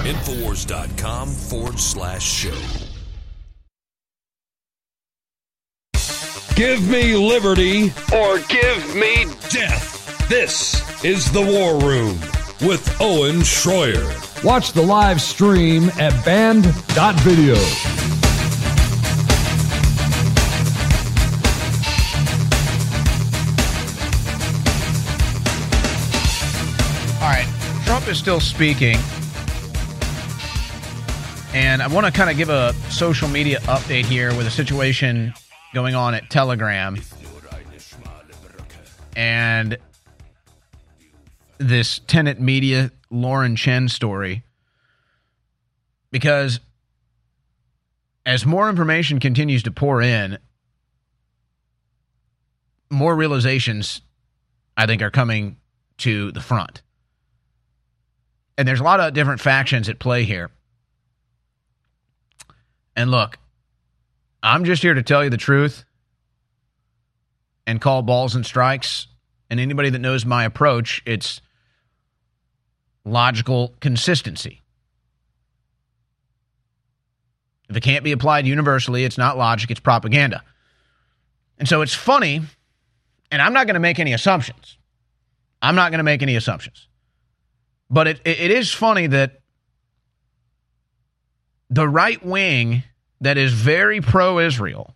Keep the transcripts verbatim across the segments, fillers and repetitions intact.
Infowars.com forward slash show. Give me liberty or give me death. This is The War Room with Owen Schroyer. Watch the live stream at band dot video. All right, Trump is still speaking. And I want to kind of give a social media update here with a situation going on at Telegram and this Tenet Media Lauren Chen story. Because as more information continues to pour in, more realizations, I think, are coming to the front. And there's a lot of different factions at play here. And look, I'm just here to tell you the truth and call balls and strikes. And anybody that knows my approach, it's logical consistency. If it can't be applied universally, it's not logic, it's propaganda. And so it's funny, and I'm not going to make any assumptions. I'm not going to make any assumptions. But it, it, it is funny that the right wing that is very pro-Israel,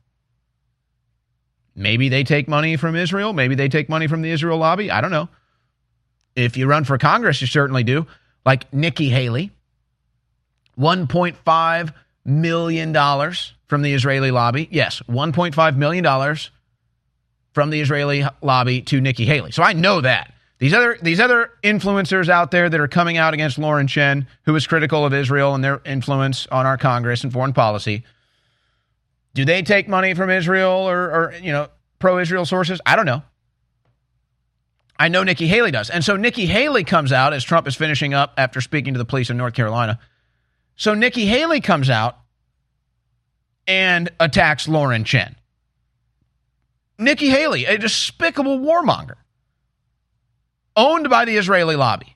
maybe they take money from Israel, maybe they take money from the Israel lobby, I don't know. If you run for Congress, you certainly do. Like Nikki Haley, one point five million dollars from the Israeli lobby. Yes, one point five million dollars from the Israeli lobby to Nikki Haley. So I know that. These other these other influencers out there that are coming out against Lauren Chen, who is critical of Israel and their influence on our Congress and foreign policy, do they take money from Israel or, or you know, pro-Israel sources? I don't know. I know Nikki Haley does. And so Nikki Haley comes out as Trump is finishing up after speaking to the police in North Carolina. So Nikki Haley comes out and attacks Lauren Chen. Nikki Haley, a despicable warmonger, owned by the Israeli lobby.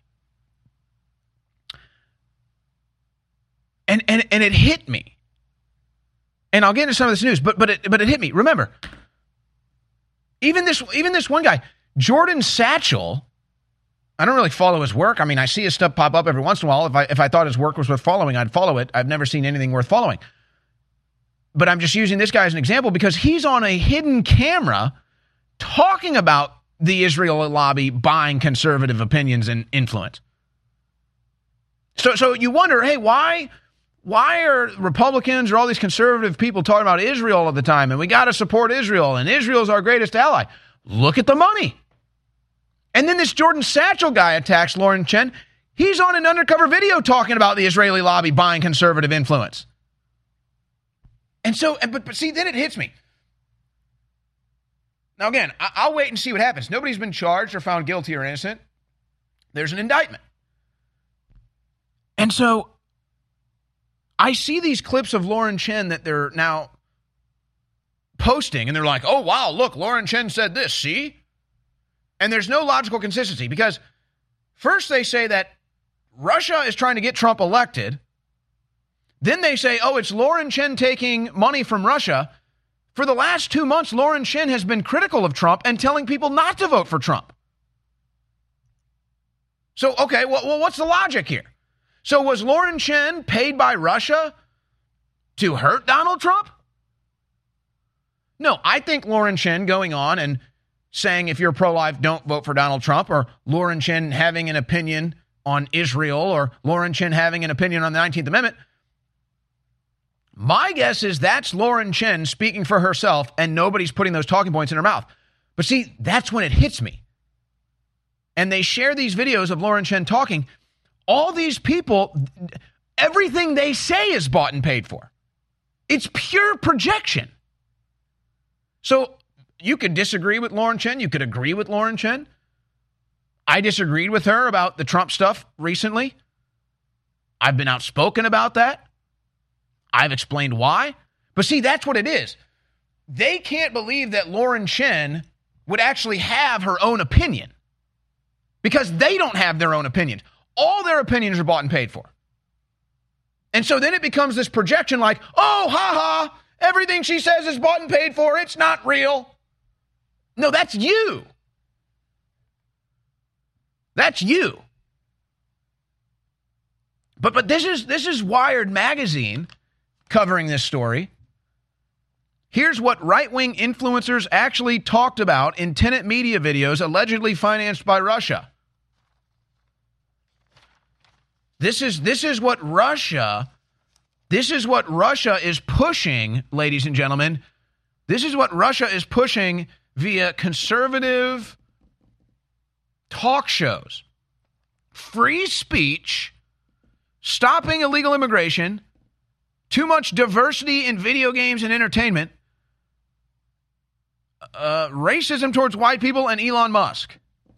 And and and it hit me. And I'll get into some of this news, but but it but it hit me. Remember, even this even this one guy, Jordan Satchel, I don't really follow his work. I mean, I see his stuff pop up every once in a while. If I if I thought his work was worth following, I'd follow it. I've never seen anything worth following. But I'm just using this guy as an example because he's on a hidden camera talking about the Israel lobby buying conservative opinions and influence. So so you wonder, hey, why why are Republicans or all these conservative people talking about Israel all the time? And we got to support Israel, and Israel's our greatest ally. Look at the money. And then this Jordan Satchel guy attacks Lauren Chen. He's on an undercover video talking about the Israeli lobby buying conservative influence. And so, but, but see, then it hits me. Now, again, I'll wait and see what happens. Nobody's been charged or found guilty or innocent. There's an indictment. And so I see these clips of Lauren Chen that they're now posting, and they're like, oh, wow, look, Lauren Chen said this, see? And there's no logical consistency because first they say that Russia is trying to get Trump elected. Then they say, oh, it's Lauren Chen taking money from Russia. For the last two months, Lauren Chen has been critical of Trump and telling people not to vote for Trump. So, okay, well, well, what's the logic here? So was Lauren Chen paid by Russia to hurt Donald Trump? No, I think Lauren Chen going on and saying if you're pro-life, don't vote for Donald Trump, or Lauren Chen having an opinion on Israel, or Lauren Chen having an opinion on the nineteenth Amendment, my guess is that's Lauren Chen speaking for herself and nobody's putting those talking points in her mouth. But see, that's when it hits me. And they share these videos of Lauren Chen talking. All these people, everything they say is bought and paid for. It's pure projection. So you could disagree with Lauren Chen. You could agree with Lauren Chen. I disagreed with her about the Trump stuff recently. I've been outspoken about that. I've explained why. But see, that's what it is. They can't believe that Lauren Chen would actually have her own opinion because they don't have their own opinions. All their opinions are bought and paid for. And so then it becomes this projection like, oh, ha ha, everything she says is bought and paid for. It's not real. No, that's you. That's you. But but this is this is Wired magazine covering this story. Here's what right-wing influencers actually talked about in Tenet Media videos allegedly financed by Russia. This is this is what Russia, this is what Russia is pushing, ladies and gentlemen. This is what Russia is pushing via conservative talk shows. Free speech, stopping illegal immigration, too much diversity in video games and entertainment, uh, racism towards white people, and Elon Musk.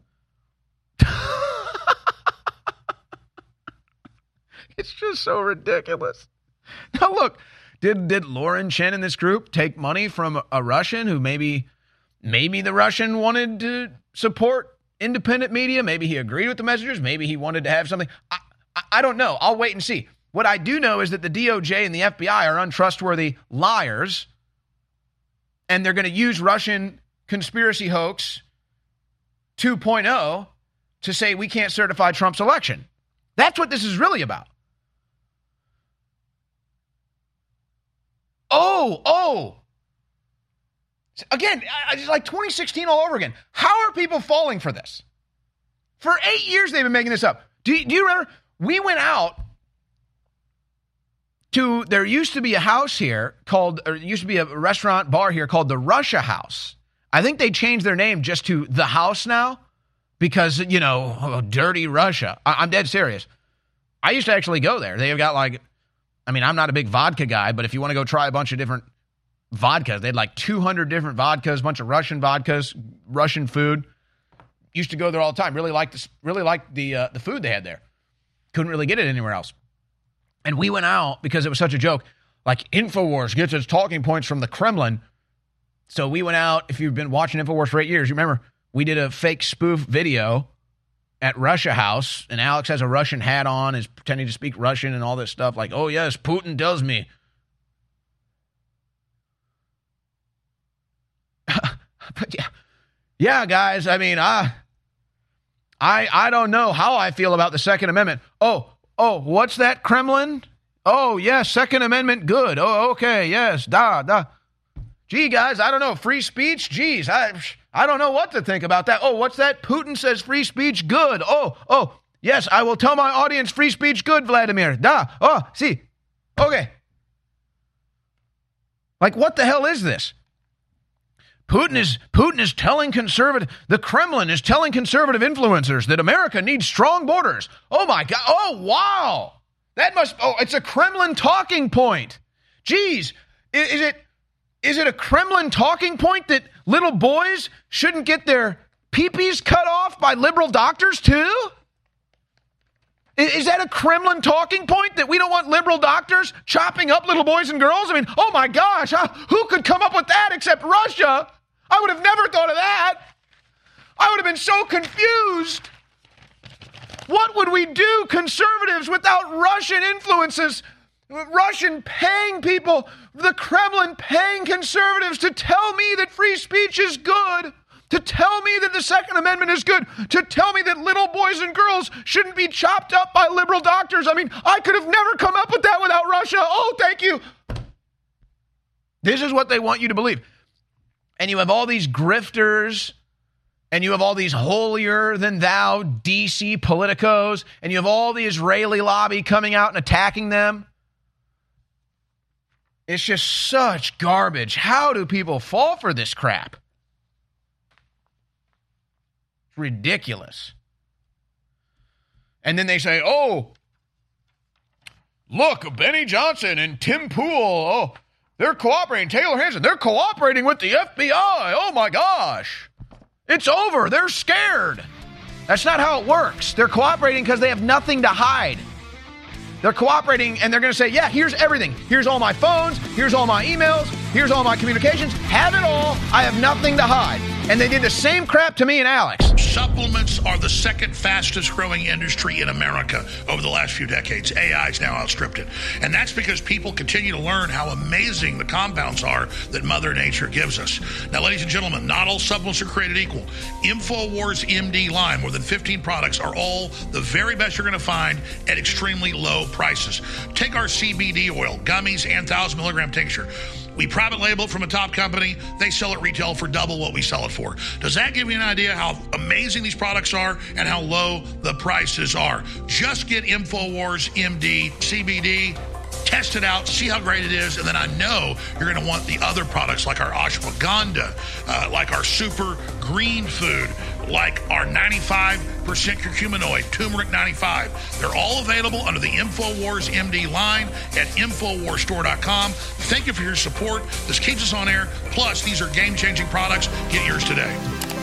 It's just so ridiculous. Now, look, did did Lauren Chen in this group take money from a Russian who maybe maybe the Russian wanted to support independent media? Maybe he agreed with the messengers. Maybe he wanted to have something. I, I, I don't know. I'll wait and see. What I do know is that the D O J and the F B I are untrustworthy liars, and they're going to use Russian conspiracy hoax two point oh to say we can't certify Trump's election. That's what this is really about. Oh, oh. Again, it's like twenty sixteen all over again. How are people falling for this? For eight years, they've been making this up. Do you, do you remember? We went out to, there used to be a house here called, or used to be a restaurant bar here called the Russia House. I think they changed their name just to The House now because, you know, oh, dirty Russia. I, I'm dead serious. I used to actually go there. They've got like, I mean, I'm not a big vodka guy, but if you want to go try a bunch of different vodkas, they had like two hundred different vodkas, a bunch of Russian vodkas, Russian food. Used to go there all the time. Really liked this, really liked the uh, the food they had there. Couldn't really get it anywhere else. And we went out because it was such a joke. Like InfoWars gets its talking points from the Kremlin. So we went out. If you've been watching InfoWars for eight years, you remember we did a fake spoof video at Russia House, and Alex has a Russian hat on, is pretending to speak Russian and all this stuff. Like, oh yes, Putin does me. But yeah, yeah, guys. I mean, I, I, I don't know how I feel about the Second Amendment. Oh, oh, what's that, Kremlin? Oh, yes, Second Amendment, good. Oh, okay, yes, da, da. Gee, guys, I don't know, free speech. Geez, I, I don't know what to think about that. Oh, what's that? Putin says free speech, good. Oh, oh, yes, I will tell my audience free speech, good, Vladimir. Da. Oh, see, okay. Like, what the hell is this? Putin is Putin is telling conservative, the Kremlin is telling conservative influencers that America needs strong borders. Oh my God. Oh, wow. That must, oh, it's a Kremlin talking point. Geez, is, is it, is it a Kremlin talking point that little boys shouldn't get their peepees cut off by liberal doctors too? Is, is that a Kremlin talking point that we don't want liberal doctors chopping up little boys and girls? I mean, oh my gosh, how, who could come up with that except Russia? I would have never thought of that. I would have been so confused. What would we do, conservatives, without Russian influences, Russian paying people, the Kremlin paying conservatives to tell me that free speech is good, to tell me that the Second Amendment is good, to tell me that little boys and girls shouldn't be chopped up by liberal doctors? I mean, I could have never come up with that without Russia. Oh, thank you. This is what they want you to believe. And you have all these grifters, and you have all these holier-than-thou D C politicos, and you have all the Israeli lobby coming out and attacking them. It's just such garbage. How do people fall for this crap? It's ridiculous. And then they say, oh, look, Benny Johnson and Tim Pool, oh, they're cooperating. Taylor Hanson, they're cooperating with the F B I. Oh, my gosh. It's over. They're scared. That's not how it works. They're cooperating because they have nothing to hide. They're cooperating, and they're going to say, yeah, here's everything. Here's all my phones. Here's all my emails. Here's all my communications. Have it all. I have nothing to hide. And they did the same crap to me and Alex. Supplements are the second fastest growing industry in America over the last few decades. A I's now outstripped it. And that's because people continue to learn how amazing the compounds are that Mother Nature gives us. Now, ladies and gentlemen, not all supplements are created equal. InfoWars M D line, more than fifteen products, are all the very best you're going to find at extremely low prices. Take our C B D oil, gummies, and one thousand milligram tincture. We private label it from a top company. They sell it retail for double what we sell it for. Does that give you an idea how amazing these products are and how low the prices are? Just get InfoWars M D C B D. Test it out, see how great it is, and then I know you're going to want the other products like our ashwagandha, uh, like our super green food, like our ninety-five percent curcuminoid, turmeric ninety-five. They're all available under the InfoWars M D line at infowars store dot com. Thank you for your support. This keeps us on air. Plus, these are game-changing products. Get yours today.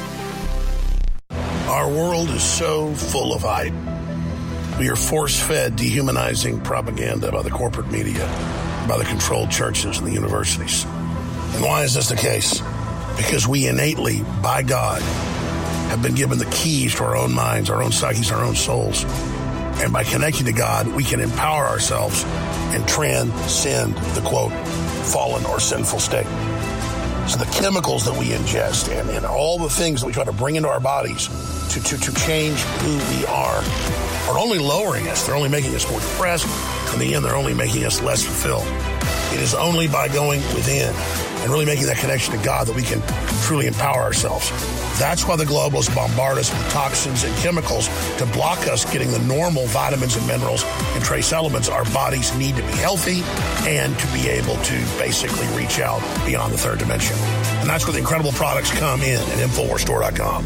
Our world is so full of hype. We are force-fed dehumanizing propaganda by the corporate media, by the controlled churches and the universities. And why is this the case? Because we innately, by God, have been given the keys to our own minds, our own psyches, our own souls. And by connecting to God, we can empower ourselves and transcend the, quote, fallen or sinful state. So the chemicals that we ingest and, and all the things that we try to bring into our bodies to, to, to change who we are are only lowering us. They're only making us more depressed. In the end, they're only making us less fulfilled. It is only by going within and really making that connection to God that we can truly empower ourselves. That's why the globalists bombard us with toxins and chemicals to block us getting the normal vitamins and minerals and trace elements our bodies need to be healthy and to be able to basically reach out beyond the third dimension. And that's where the incredible products come in at infowars store dot com.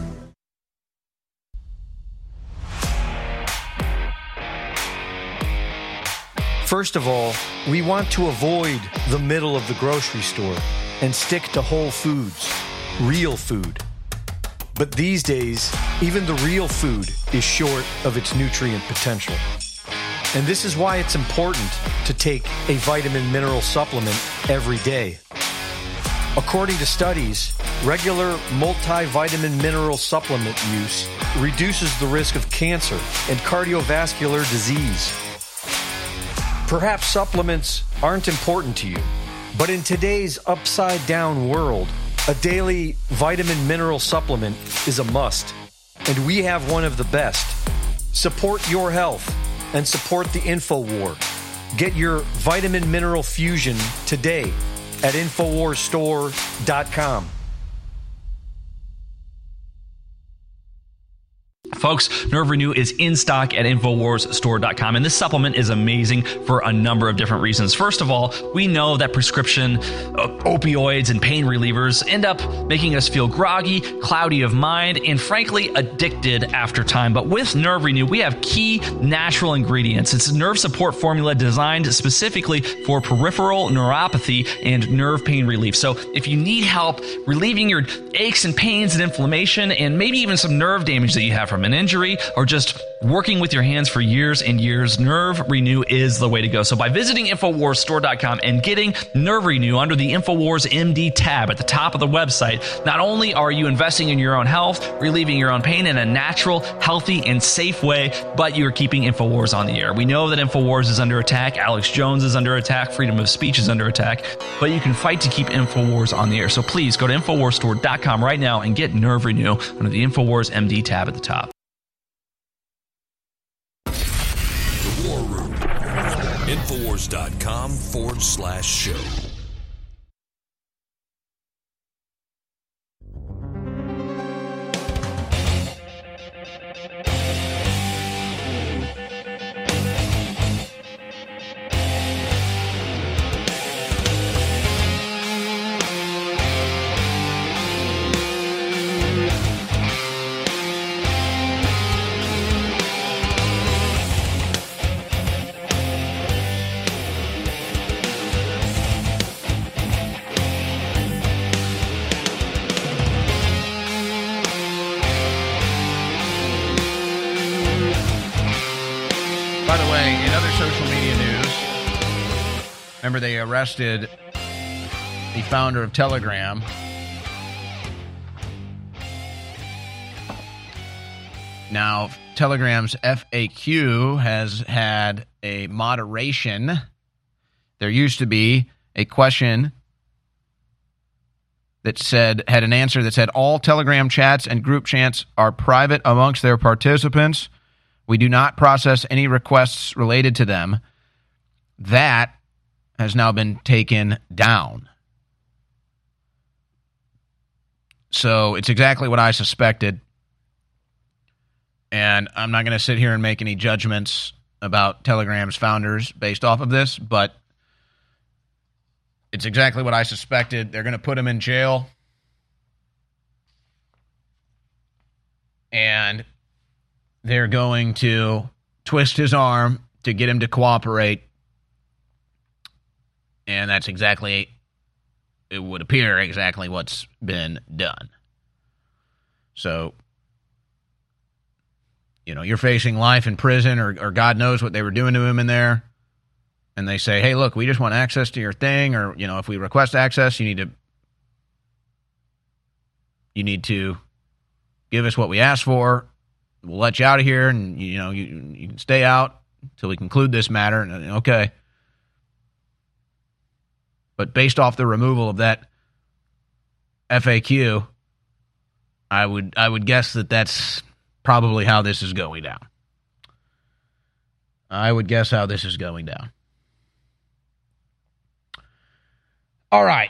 First of all, we want to avoid the middle of the grocery store and stick to whole foods, real food. But these days, even the real food is short of its nutrient potential. And this is why it's important to take a vitamin mineral supplement every day. According to studies, regular multivitamin mineral supplement use reduces the risk of cancer and cardiovascular disease. Perhaps supplements aren't important to you, but in today's upside-down world, a daily vitamin mineral supplement is a must, and we have one of the best. Support your health and support the InfoWar. Get your vitamin mineral fusion today at infowars store dot com. Folks, Nerve Renew is in stock at infowars store dot com, and this supplement is amazing for a number of different reasons. First of all, we know that prescription uh, opioids and pain relievers end up making us feel groggy, cloudy of mind, and frankly, addicted after time. But with Nerve Renew, we have key natural ingredients. It's a nerve support formula designed specifically for peripheral neuropathy and nerve pain relief. So if you need help relieving your aches and pains and inflammation, and maybe even some nerve damage that you have from an injury or just working with your hands for years and years, Nerve Renew is the way to go. So by visiting infowars store dot com and getting Nerve Renew under the InfoWars M D tab at the top of the website, not only are you investing in your own health, relieving your own pain in a natural, healthy, and safe way, but you're keeping InfoWars on the air. We know that InfoWars is under attack. Alex Jones is under attack. Freedom of speech is under attack. But you can fight to keep InfoWars on the air. So please go to infowars store dot com right now and get Nerve Renew under the InfoWars M D tab at the top. War Room. Infowars dot com forward slash show. By the way, in other social media news, remember they arrested the founder of Telegram. Now, Telegram's F A Q has had a moderation. There used to be a question that said, had an answer that said, all Telegram chats and group chats are private amongst their participants. We do not process any requests related to them. That has now been taken down. So it's exactly what I suspected. And I'm not going to sit here and make any judgments about Telegram's founders based off of this, but it's exactly what I suspected. They're going to put him in jail. And they're going to twist his arm to get him to cooperate. And that's exactly, it would appear, exactly what's been done. So, you know, you're facing life in prison, or, or God knows what they were doing to him in there. And they say, hey, look, we just want access to your thing. Or, you know, if we request access, you need to, you need to give us what we asked for. We'll let you out of here, and, you know, you, you can stay out until we conclude this matter. And, okay. But based off the removal of that F A Q, I would I would guess that that's probably how this is going down. I would guess how this is going down. All right.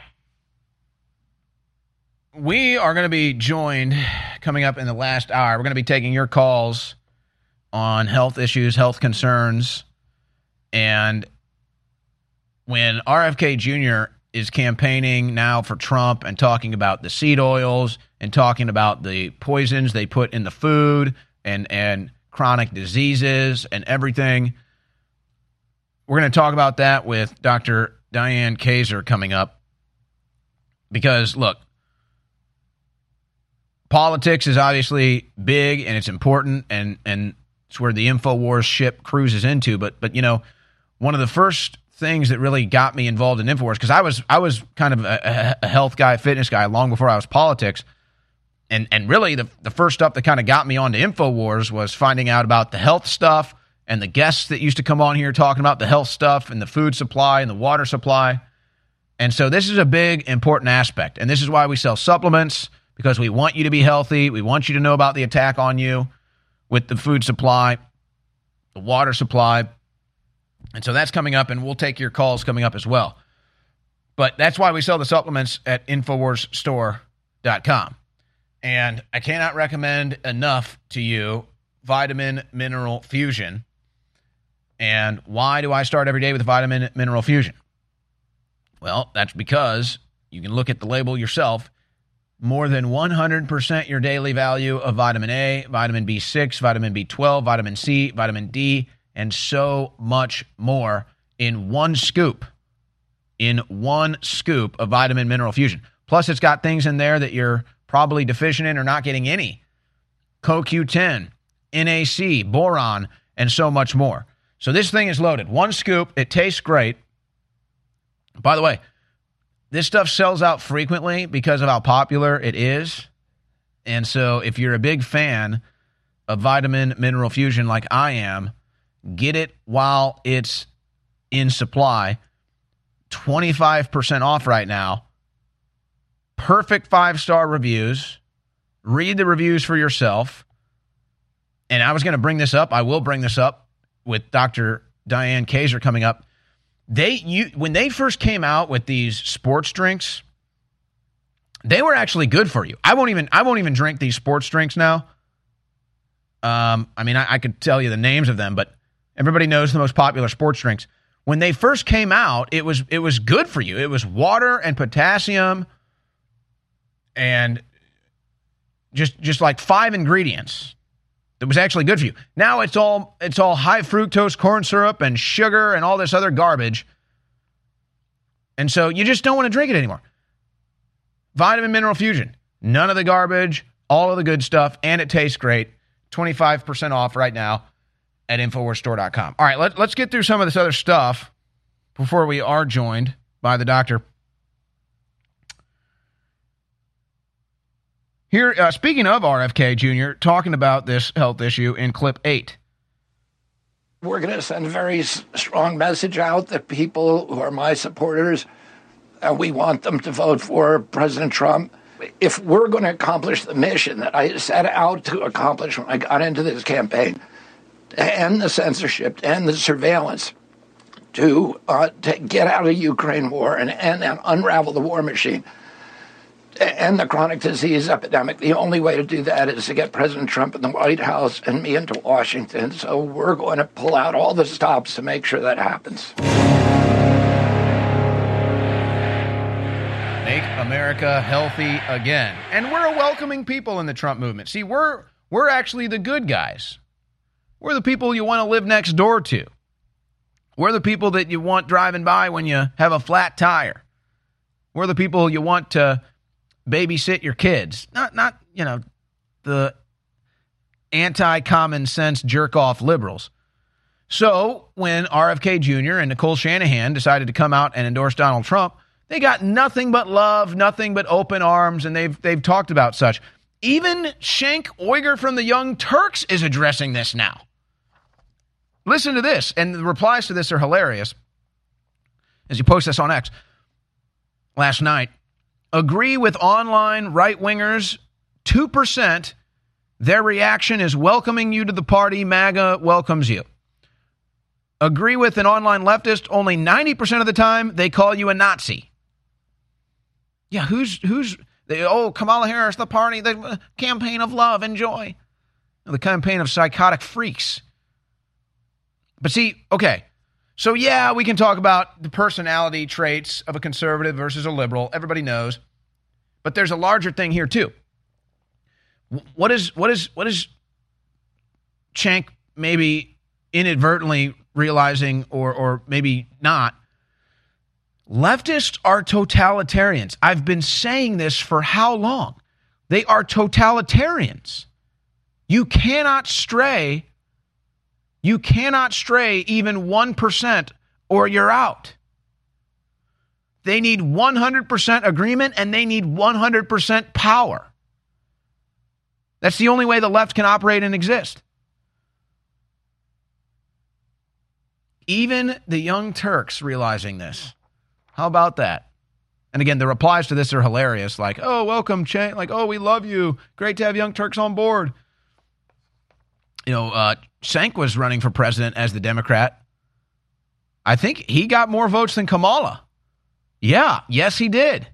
We are going to be joined coming up in the last hour. We're going to be taking your calls on health issues, health concerns, and when R F K Junior is campaigning now for Trump and talking about the seed oils and talking about the poisons they put in the food and, and chronic diseases and everything, we're going to talk about that with Doctor Diane Kaiser coming up. Because, look, politics is obviously big and it's important, and, and it's where the InfoWars ship cruises into. But, but you know, one of the first things that really got me involved in InfoWars, because I was I was kind of a, a health guy, fitness guy, long before I was politics. And and really the, the first stuff that kind of got me onto InfoWars was finding out about the health stuff and the guests that used to come on here talking about the health stuff and the food supply and the water supply. And so this is a big, important aspect. And this is why we sell supplements, because we want you to be healthy. We want you to know about the attack on you with the food supply, the water supply. And so that's coming up, and we'll take your calls coming up as well. But that's why we sell the supplements at Infowars Store dot com. And I cannot recommend enough to you Vitamin Mineral Fusion. And why do I start every day with Vitamin Mineral Fusion? Well, that's because you can look at the label yourself. More than one hundred percent your daily value of vitamin A, vitamin B six, vitamin B twelve, vitamin C, vitamin D, and so much more in one scoop. In one scoop of Vitamin Mineral Fusion. Plus, it's got things in there that you're probably deficient in or not getting any. C O Q ten, N A C, boron, and so much more. So this thing is loaded. One scoop. It tastes great. By the way, this stuff sells out frequently because of how popular it is. And so if you're a big fan of Vitamin Mineral Fusion like I am, get it while it's in supply. twenty-five percent off right now. Perfect five-star reviews. Read the reviews for yourself. And I was going to bring this up. I will bring this up with Doctor Diane Kaiser coming up. They you when they first came out with these sports drinks, they were actually good for you. I won't even I won't even drink these sports drinks now. Um, I mean, I, I could tell you the names of them, but everybody knows the most popular sports drinks. When they first came out, it was it was good for you. It was water and potassium and just just like five ingredients. It was actually good for you. Now it's all it's all high fructose corn syrup and sugar and all this other garbage. And so you just don't want to drink it anymore. Vitamin Mineral Fusion. None of the garbage, all of the good stuff, and it tastes great. twenty-five percent off right now at Infowars Store dot com. All right, let, let's get through some of this other stuff before we are joined by the doctor. Here, uh, speaking of R F K Junior, talking about this health issue in clip eight. We're going to send a very strong message out that people who are my supporters, uh, we want them to vote for President Trump. If we're going to accomplish the mission that I set out to accomplish when I got into this campaign, to end the censorship, to end the surveillance, to, uh, to get out of the Ukraine war and, and, and unravel the war machine, and the chronic disease epidemic, the only way to do that is to get President Trump in the White House and me into Washington. So we're going to pull out all the stops to make sure that happens. Make America healthy again. And we're a welcoming people in the Trump movement. See, we're we're actually the good guys. We're the people you want to live next door to. We're the people that you want driving by when you have a flat tire. We're the people you want to babysit your kids. Not, not you know, the anti-common sense jerk-off liberals. So when R F K Junior and Nicole Shanahan decided to come out and endorse Donald Trump, they got nothing but love, nothing but open arms, and they've they've talked about such. Even Cenk Uygur from the Young Turks is addressing this now. Listen to this, and the replies to this are hilarious. As you post this on X last night, agree with online right-wingers, two percent. Their reaction is welcoming you to the party. MAGA welcomes you. Agree with an online leftist, only ninety percent of the time they call you a Nazi. Yeah, who's, who's, they, oh, Kamala Harris, the party, the campaign of love and joy. The campaign of psychotic freaks. But see, okay, so yeah, we can talk about the personality traits of a conservative versus a liberal. Everybody knows. But there's a larger thing here too. What is, what is, what is Cenk maybe inadvertently realizing, or or maybe not? Leftists are totalitarians. I've been saying this for how long? They are totalitarians. You cannot stray. You cannot stray even one percent or you're out. They need one hundred percent agreement and they need one hundred percent power. That's the only way the left can operate and exist. Even the Young Turks realizing this. How about that? And again, the replies to this are hilarious. Like, oh, welcome, Cenk. Like, oh, we love you. Great to have Young Turks on board. You know, uh, Cenk was running for president as the Democrat. I think he got more votes than Kamala. Yeah, yes, he did.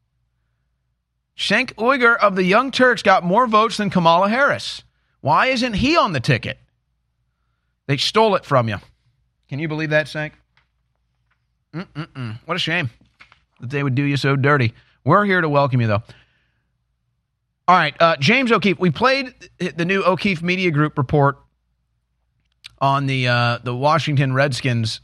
Cenk Uygur of the Young Turks got more votes than Kamala Harris. Why isn't he on the ticket? They stole it from you. Can you believe that, Cenk? Mm-mm-mm. What a shame that they would do you so dirty. We're here to welcome you, though. All right, uh, James O'Keefe. We played the new O'Keefe Media Group report on the uh, the Washington Redskins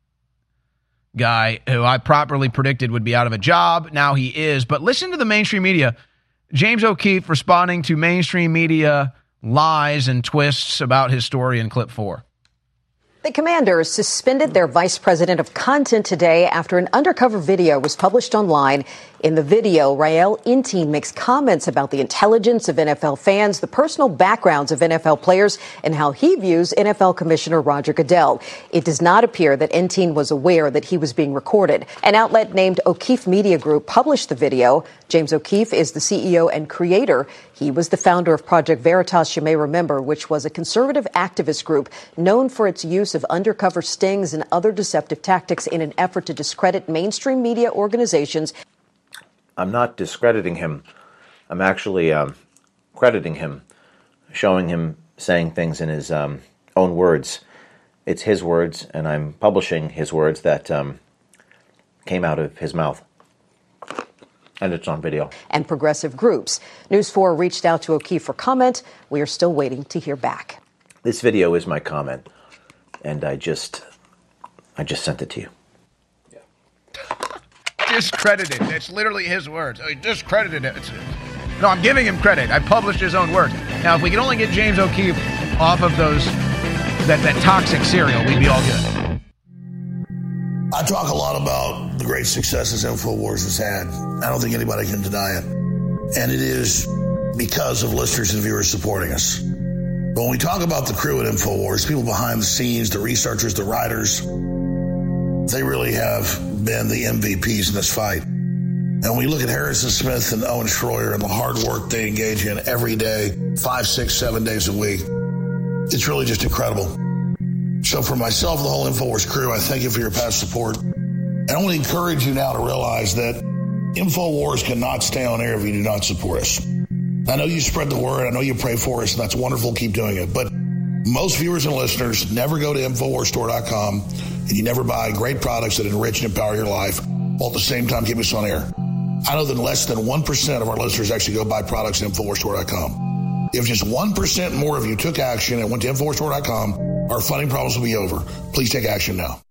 guy who I properly predicted would be out of a job. Now he is. But listen to the mainstream media. James O'Keefe responding to mainstream media lies and twists about his story in clip four. The Commanders suspended their vice president of content today after an undercover video was published online. In the video, Rael Inteen makes comments about the intelligence of N F L fans, the personal backgrounds of N F L players, and how he views N F L Commissioner Roger Goodell. It does not appear that Inteen was aware that he was being recorded. An outlet named O'Keefe Media Group published the video. James O'Keefe is the C E O and creator. He was the founder of Project Veritas, you may remember, which was a conservative activist group known for its use of undercover stings and other deceptive tactics in an effort to discredit mainstream media organizations. I'm not discrediting him. I'm actually um, crediting him, showing him saying things in his um, own words. It's his words, and I'm publishing his words that um, came out of his mouth. And it's on video. And progressive groups. News four reached out to O'Keefe for comment. We are still waiting to hear back. This video is my comment, and I just, I just sent it to you. Discredited. It's literally his words. I discredited it. It's, no, I'm giving him credit. I published his own words. Now, if we could only get James O'Keefe off of those that, that toxic cereal, we'd be all good. I talk a lot about the great successes InfoWars has had. I don't think anybody can deny it. And it is because of listeners and viewers supporting us. But when we talk about the crew at InfoWars, people behind the scenes, the researchers, the writers, they really have been the M V Ps in this fight. And when we look at Harrison Smith and Owen Schroyer and the hard work they engage in every day, five, six, seven days a week, it's really just incredible. So for myself and the whole InfoWars crew, I thank you for your past support. And I want to encourage you now to realize that InfoWars cannot stay on air if you do not support us. I know you spread the word. I know you pray for us, and that's wonderful. Keep doing it. But most viewers and listeners never go to Infowars Store dot com, and you never buy great products that enrich and empower your life while at the same time keep us on air. I know that less than one percent of our listeners actually go buy products at Infowars Store dot com. If just one percent more of you took action and went to Infowars Store dot com, our funding problems will be over. Please take action now.